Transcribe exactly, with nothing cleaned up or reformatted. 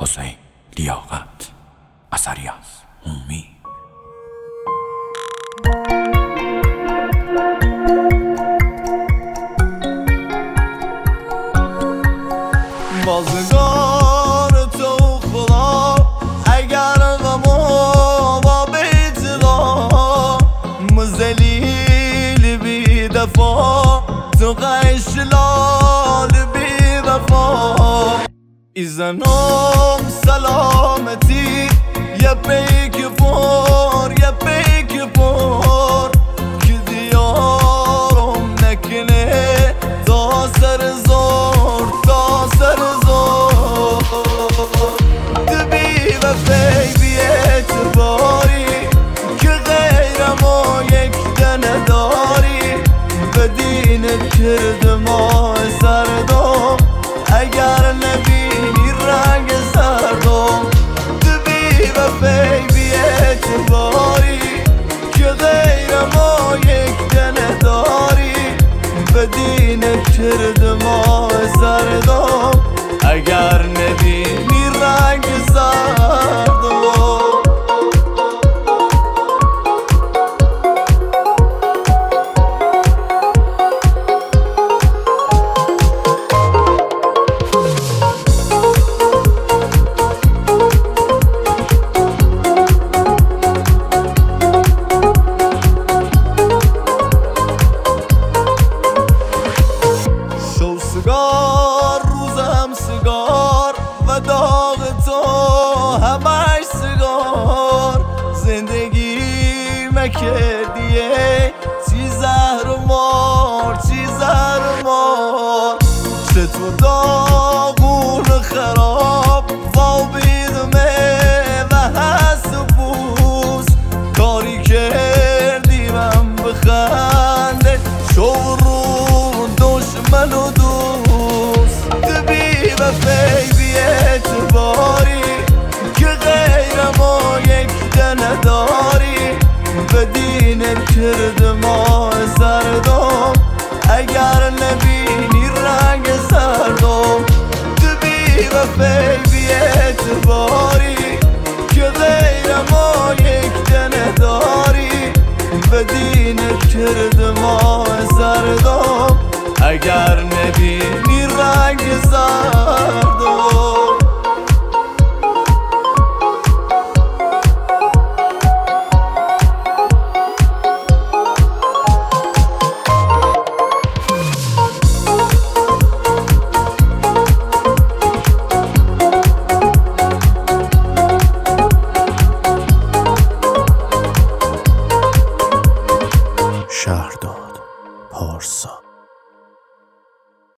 حسین لیاقت، اثری از هومی. بازگار تو خدا اگر غما و بی‌تقا مذلیل بی دفاع تو قشلال بی وفا ایزنم سلامتی یه پیک پر یه پیک پر که دیارم نکنه تا سر زور تا سر زور دبی و فی بی اعتباری که غیرم و یک دنه داری به دینت کرد ما سردم اگر نبینی رنگ سردم دبی و فی بی اعتباری که غیر ما یک دنه داری به دینت کرد ما سردم اگر نبینی رنگ سردم سیگار روزم سیگار و داغ تو همش سیگار زندگی مکردیه چی زهر و مار چی زهر و مار چه تو داغون خراب خوابیدمه و هست و بوس کاری کردی من بخنده شورون دشمن و و فی بی اعتباری که غیر ما یک دنه داری به دینت کرد ما سردم اگر نبینی رنگ سردم دبی و فی بی اعتباری که غیر ما یک دنه داری به دینت کرد ما سردم اگر نبینی رنگ سردم شهرداد پارسا.